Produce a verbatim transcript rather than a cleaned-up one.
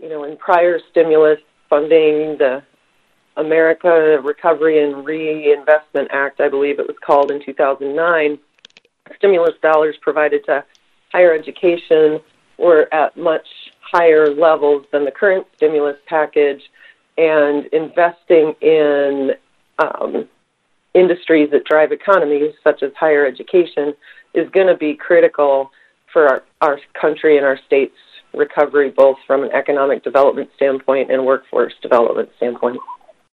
you know, in prior stimulus funding, the America Recovery and Reinvestment Act, I believe it was called, in two thousand nine, stimulus dollars provided to higher education were at much higher levels than the current stimulus package, and investing in um, industries that drive economies, such as higher education, is going to be critical for our, our country and our state's recovery, both from an economic development standpoint and workforce development standpoint.